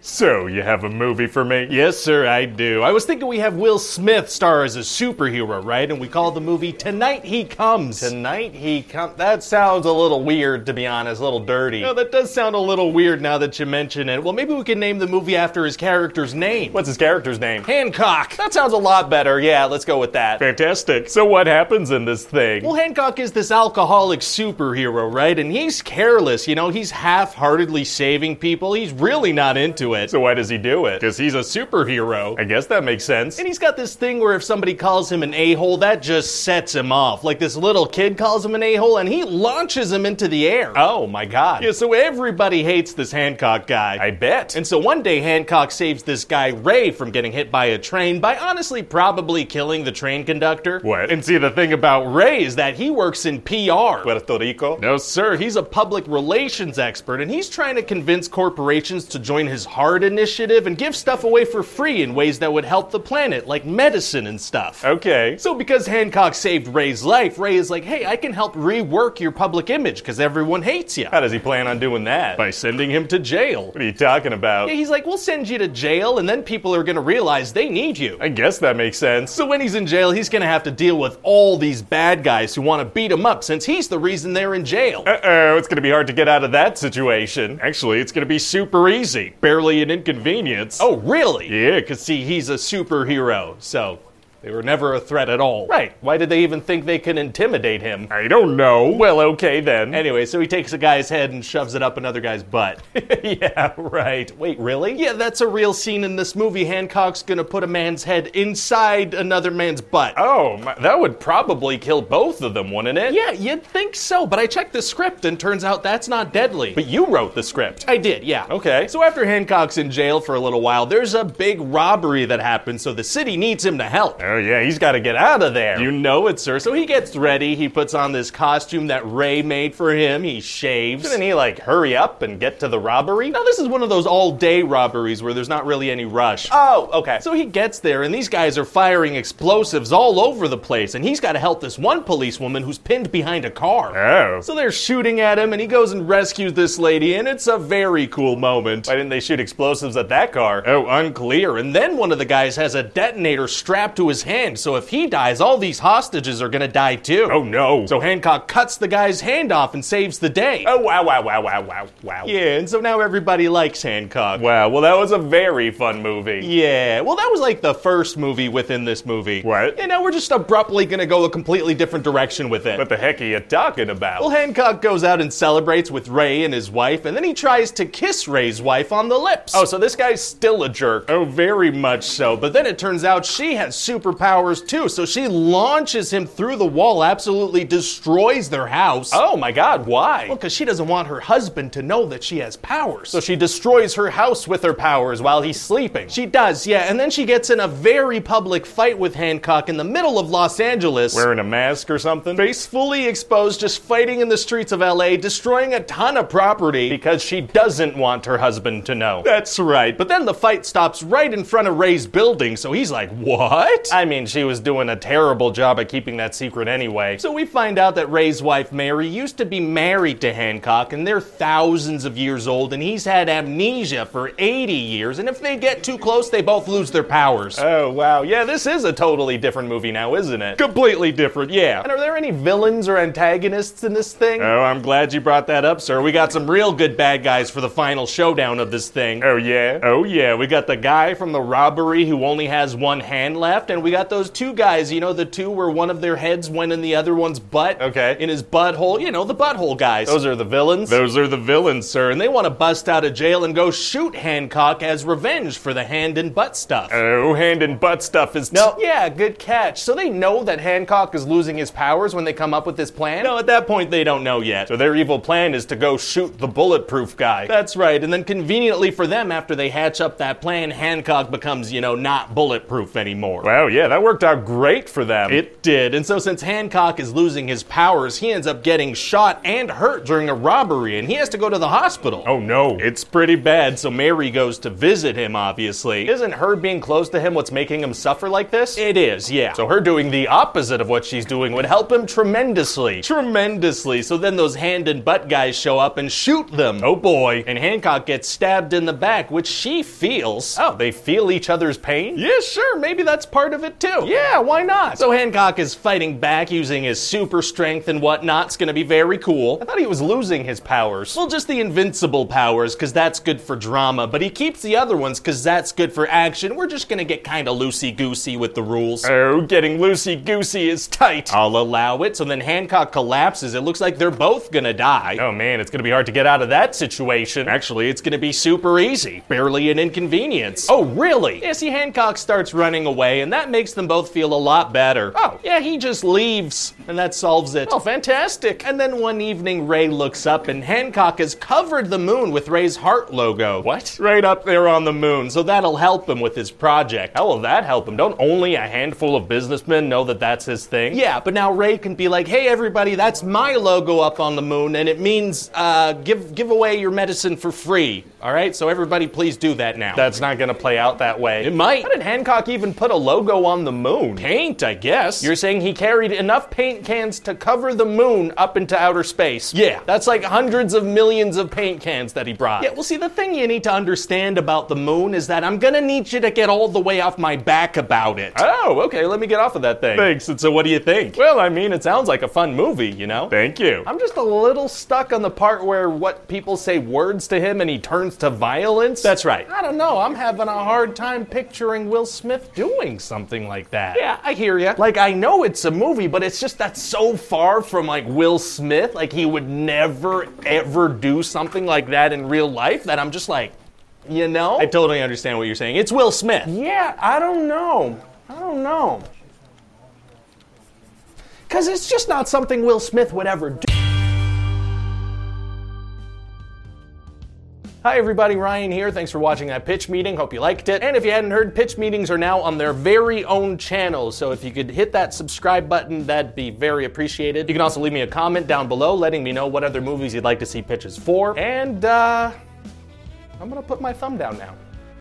So, you have a movie for me? Yes, sir, I do. I was thinking we have Will Smith star as a superhero, right? And we call the movie Tonight He Comes. Tonight He Comes? That sounds a little weird, to be honest, a little dirty. No, that does sound a little weird now that you mention it. Well, maybe we can name the movie after his character's name. What's his character's name? Hancock. That sounds a lot better. Yeah, let's go with that. Fantastic. So what happens in this thing? Well, Hancock is this alcoholic superhero, right? And he's careless, you know, he's half-heartedly saving people. He's really not into it. So why does he do it? Because he's a superhero. I guess that makes sense. And he's got this thing where if somebody calls him an a-hole, that just sets him off. Like this little kid calls him an a-hole and he launches him into the air. Oh my god. Yeah, so everybody hates this Hancock guy. I bet. And so one day Hancock saves this guy Ray from getting hit by a train by honestly probably killing the train conductor. What? And see, the thing about Ray is that he works in PR. Puerto Rico? No, sir. He's a public relations expert, and he's trying to convince corporations to join his HEART initiative and give stuff away for free in ways that would help the planet, like medicine and stuff. Okay. So because Hancock saved Ray's life, Ray is like, hey, I can help rework your public image because everyone hates you. How does he plan on doing that? By sending him to jail. What are you talking about? Yeah, he's like, we'll send you to jail, and then people are gonna realize they need you. I guess that makes sense. So when he's in jail, he's gonna have to deal with all these bad guys who want to beat him up since he's the reason they're in jail. Uh-oh, it's gonna be hard to get out of that situation. Actually, it's gonna be super easy. Barely an inconvenience. Oh, really? Yeah. Because see, he's a superhero, so they were never a threat at all. Right. Why did they even think they could intimidate him? I don't know. Well, okay then. Anyway, so he takes a guy's head and shoves it up another guy's butt. Yeah, right. Wait, really? Yeah, that's a real scene in this movie. Hancock's gonna put a man's head inside another man's butt. Oh, that would probably kill both of them, wouldn't it? Yeah, you'd think so, but I checked the script and turns out that's not deadly. But you wrote the script. I did, yeah. Okay. So after Hancock's in jail for a little while, there's a big robbery that happens, so the city needs him to help. Oh yeah, he's got to get out of there. You know it, sir. So he gets ready, he puts on this costume that Ray made for him, he shaves. Didn't he, like, hurry up and get to the robbery? Now this is one of those all-day robberies where there's not really any rush. Oh, okay. So he gets there, and these guys are firing explosives all over the place, and he's got to help this one policewoman who's pinned behind a car. Oh. So they're shooting at him, and he goes and rescues this lady, and it's a very cool moment. Why didn't they shoot explosives at that car? Oh, unclear. And then one of the guys has a detonator strapped to his hand, so if he dies, all these hostages are gonna die too. Oh no. So Hancock cuts the guy's hand off and saves the day. Oh, wow. Yeah, and so now everybody likes Hancock. Wow, well that was a very fun movie. Yeah, well that was like the first movie within this movie. What? And now we're just abruptly gonna go a completely different direction with it. What the heck are you talking about? Well, Hancock goes out and celebrates with Ray and his wife, and then he tries to kiss Ray's wife on the lips. Oh, so this guy's still a jerk. Oh, very much so. But then it turns out she has superpowers too, so she launches him through the wall, absolutely destroys their house. Oh my god, why? Well, because she doesn't want her husband to know that she has powers. So she destroys her house with her powers while he's sleeping. She does, yeah, and then she gets in a very public fight with Hancock in the middle of Los Angeles. Wearing a mask or something? Face fully exposed, just fighting in the streets of LA, destroying a ton of property. Because she doesn't want her husband to know. That's right, but then the fight stops right in front of Ray's building, so he's like, what? I mean, she was doing a terrible job at keeping that secret anyway. So we find out that Ray's wife, Mary, used to be married to Hancock, and they're thousands of years old, and he's had amnesia for 80 years, and if they get too close, they both lose their powers. Oh, wow. Yeah, this is a totally different movie now, isn't it? Completely different, yeah. And are there any villains or antagonists in this thing? Oh, I'm glad you brought that up, sir. We got some real good bad guys for the final showdown of this thing. Oh, yeah? Oh, yeah. We got the guy from the robbery who only has one hand left, and we got those two guys, you know, the two where one of their heads went in the other one's butt. Okay. In his butthole. You know, the butthole guys. Those are the villains? Those are the villains, sir. And they want to bust out of jail and go shoot Hancock as revenge for the hand and butt stuff. Oh, hand and butt stuff is... No, yeah, good catch. So they know that Hancock is losing his powers when they come up with this plan? No, at that point they don't know yet. So their evil plan is to go shoot the bulletproof guy. That's right. And then conveniently for them, after they hatch up that plan, Hancock becomes, you know, not bulletproof anymore. Wow, yeah. yeah, that worked out great for them. It did, and so since Hancock is losing his powers, he ends up getting shot and hurt during a robbery, and he has to go to the hospital. Oh no. It's pretty bad, so Mary goes to visit him, obviously. Isn't her being close to him what's making him suffer like this? It is, yeah. So her doing the opposite of what she's doing would help him tremendously. Tremendously. So then those hand and butt guys show up and shoot them. Oh boy. And Hancock gets stabbed in the back, which she feels. Oh, they feel each other's pain? Yeah, sure, maybe that's part of it too. Yeah, why not? So Hancock is fighting back using his super strength and whatnot. It's gonna be very cool. I thought he was losing his powers. Well, just the invincible powers, because that's good for drama, but he keeps the other ones because that's good for action. We're just gonna get kind of loosey-goosey with the rules. Oh, getting loosey-goosey is tight. I'll allow it. So then Hancock collapses. It looks like they're both gonna die. Oh man, it's gonna be hard to get out of that situation. Actually, it's gonna be super easy. Barely an inconvenience. Oh, really? Yeah, see, Hancock starts running away, and that makes them both feel a lot better. Oh. Yeah, he just leaves, and that solves it. Oh, fantastic. And then one evening, Ray looks up, and Hancock has covered the moon with Ray's heart logo. What? Right up there on the moon, so that'll help him with his project. How will that help him? Don't only a handful of businessmen know that that's his thing? Yeah, but now Ray can be like, hey everybody, that's my logo up on the moon, and it means give away your medicine for free. All right, so everybody please do that now. That's not gonna play out that way. It might. How did Hancock even put a logo on the moon? Paint, I guess. You're saying he carried enough paint cans to cover the moon up into outer space? Yeah, that's like hundreds of millions of paint cans that he brought. Yeah, well see, the thing you need to understand about the moon is that I'm gonna need you to get all the way off my back about it. Oh, okay, let me get off of that thing. Thanks, and so what do you think? Well, I mean, it sounds like a fun movie, you know? Thank you. I'm just a little stuck on the part where what people say words to him and he turns to violence. That's right. I don't know, I'm having a hard time picturing Will Smith doing something like that. Yeah, I hear ya. Like, I know it's a movie, but it's just that's so far from, like, Will Smith. Like, he would never, ever do something like that in real life that I'm just like, you know? I totally understand what you're saying. It's Will Smith. Yeah, I don't know. Because it's just not something Will Smith would ever do. Hi everybody, Ryan here. Thanks for watching that pitch meeting. Hope you liked it. And if you hadn't heard, pitch meetings are now on their very own channel. So if you could hit that subscribe button, that'd be very appreciated. You can also leave me a comment down below letting me know what other movies you'd like to see pitches for. And I'm gonna put my thumb down now.